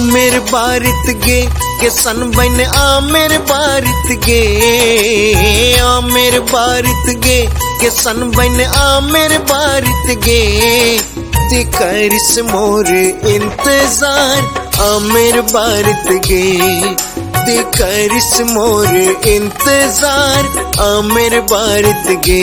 आमेर बारित गे के सन बन आमेर बारित गे आमेर बारित गे के सन बन आमेर बारित गे ते करिस मोर इंतजार आमेर बारित गे ते करिस मोर इंतजार आमेर बारित गे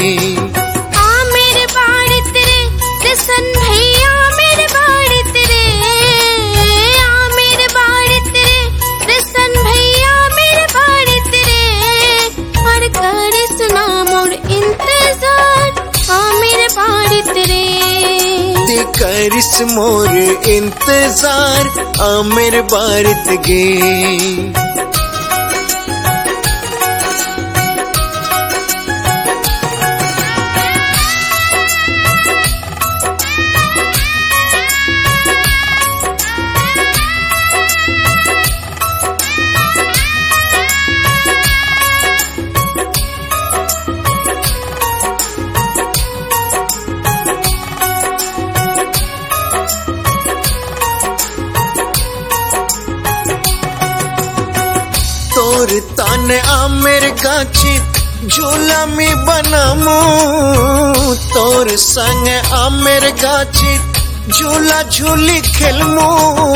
आमेर बारित रे सन भैया आमेर बारित रे आमेर बारित रे सन भैया आमेर बारित रे और करिस ना मोर इंतजार आमेर बारित रे ते करिस मोर इंतजार आमेर बारित गे तोर तान आमेर गाछी झूला में बनामो तोर संग आमेर गाछी झूला झूली खेलमो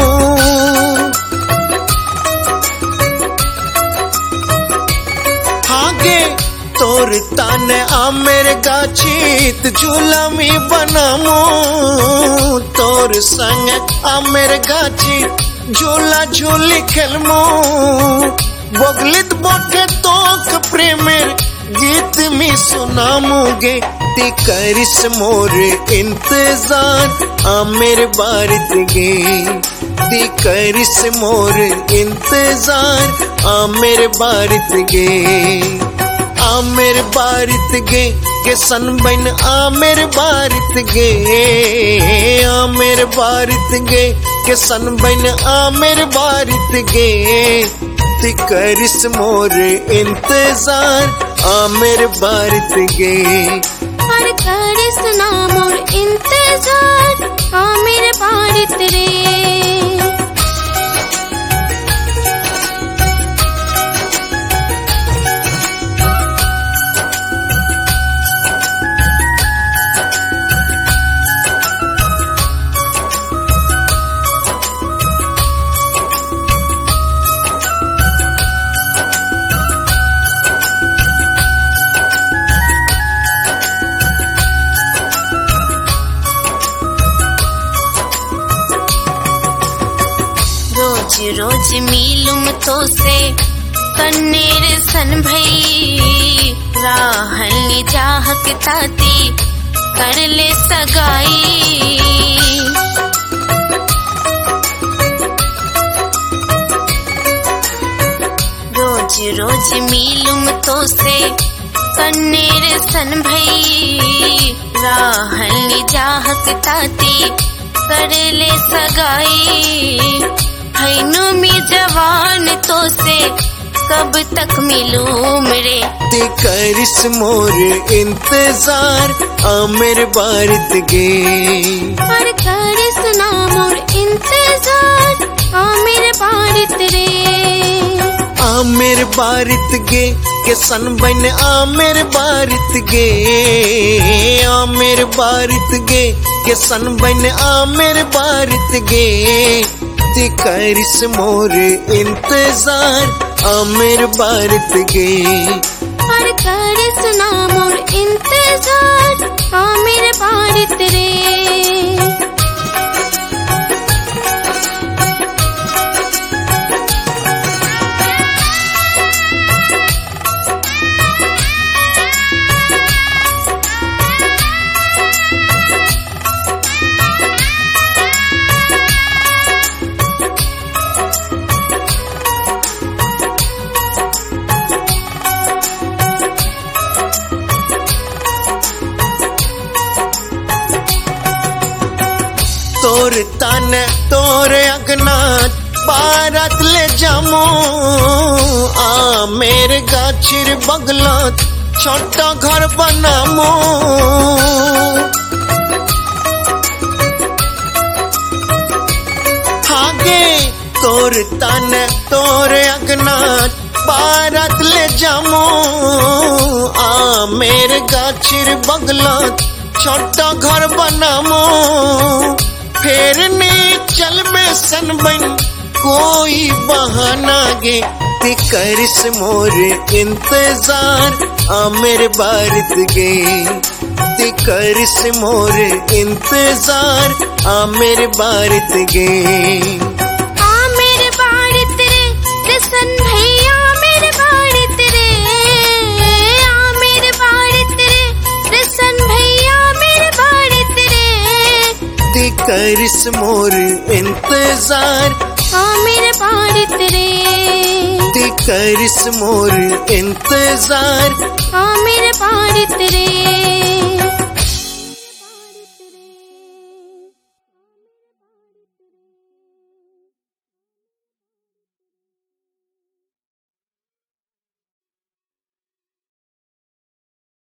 हागे तोर तान आमेर गाछी झूला में बनामो तोर संग आमेर गाछी झूला झूली खेलमो बगलित बोटे तोक प्रेमेर गीत में सुनामोगे ते करिस मोर इंतजार आमेर बारित गे ते करिस मोर इंतजार आमेर बारित गे आमेर बारित गे के सन बन आमेर बारित गे आमेर बारित गे के सन बन आमेर बारित गे ते करिस मोर इंतजार आमेर बारित गे और करिस ना मोर इंतजार आमेर बारित रे रोज रोज मिलूम तो से कन्नेर सन भई राहल चाहक ताती कर ले सगाई रोज रोज मिलूम तो से कन्नेर सन भई राहल चाहक ताती कर ले सगाई हैनो में जवान तो से कब तक मिलूं मेरे ते करिस मोर इंतजार आमेर बारित गे और करिस ना मोर इंतजार आमेर बारित रे आमेर बारित गे के सन बन आमेर बारित गे आमेर बारित गे के सन बन आमेर बारित गे ते करिस मोर इंतजार आमेर बारित गे और करिस ना मोर इंतजार आमेर बारित रे तोर तन तोर अगना बारात ले जामो आमेर गाछिर बगला छोटा घर बनामो हागे तोर तन तोर अगनात बारात ले जामो आ मेरे गाछिर बगलात छोटा घर बनामो फिर नहीं चलबे सन बन कोई बहाना गे ती करिस मोर इंतजार आ मेरे बारित गे ती करिस मोर इंतजार आ मेरे बारित गे आ मेरे बारित रे रसन भैया मेरे बारित रे आ मेरे बारित रे रसन भैया मेरे बारित रे ती करिस मोर इंतजार आ मेरे बारित रे ती करिस मोर इंतजार आ मेरे बारित रे